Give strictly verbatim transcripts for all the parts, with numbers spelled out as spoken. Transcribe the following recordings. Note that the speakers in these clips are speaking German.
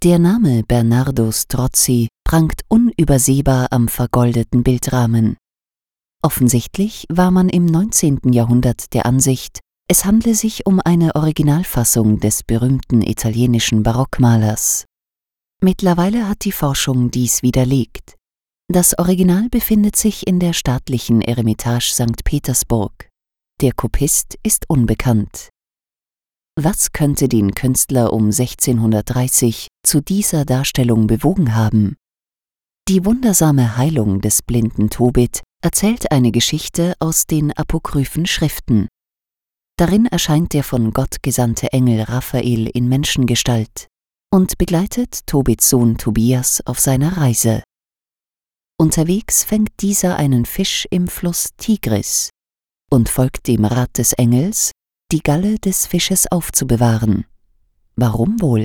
Der Name Bernardo Strozzi prangt unübersehbar am vergoldeten Bildrahmen. Offensichtlich war man im neunzehnten Jahrhundert der Ansicht, es handle sich um eine Originalfassung des berühmten italienischen Barockmalers. Mittlerweile hat die Forschung dies widerlegt. Das Original befindet sich in der staatlichen Eremitage Sankt Petersburg. Der Kopist ist unbekannt. Was könnte den Künstler um sechzehnhundertdreißig zu dieser Darstellung bewogen haben? Die wundersame Heilung des blinden Tobit erzählt eine Geschichte aus den apokryphen Schriften. Darin erscheint der von Gott gesandte Engel Raphael in Menschengestalt und begleitet Tobits Sohn Tobias auf seiner Reise. Unterwegs fängt dieser einen Fisch im Fluss Tigris und folgt dem Rat des Engels, die Galle des Fisches aufzubewahren. Warum wohl?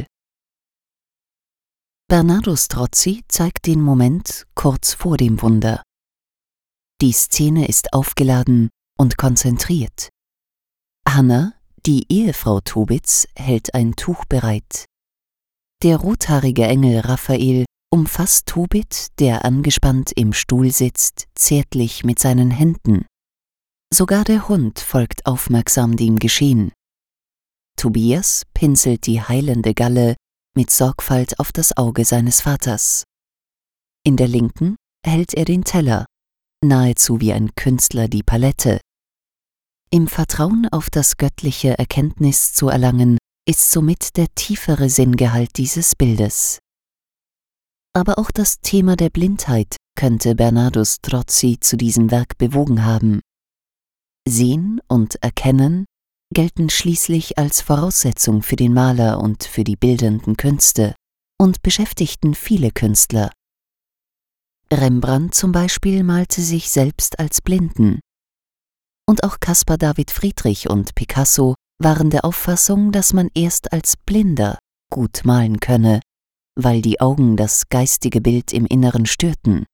Bernardo Strozzi zeigt den Moment kurz vor dem Wunder. Die Szene ist aufgeladen und konzentriert. Hanna, die Ehefrau Tobits, hält ein Tuch bereit. Der rothaarige Engel Raphael umfasst Tobit, der angespannt im Stuhl sitzt, zärtlich mit seinen Händen. Sogar der Hund folgt aufmerksam dem Geschehen. Tobias pinselt die heilende Galle mit Sorgfalt auf das Auge seines Vaters. In der linken hält er den Teller, nahezu wie ein Künstler die Palette. Im Vertrauen auf das göttliche Erkenntnis zu erlangen, ist somit der tiefere Sinngehalt dieses Bildes. Aber auch das Thema der Blindheit könnte Bernardo Strozzi zu diesem Werk bewogen haben. Sehen und Erkennen gelten schließlich als Voraussetzung für den Maler und für die bildenden Künste und beschäftigten viele Künstler. Rembrandt zum Beispiel malte sich selbst als Blinden. Und auch Caspar David Friedrich und Picasso waren der Auffassung, dass man erst als Blinder gut malen könne, weil die Augen das geistige Bild im Inneren störten.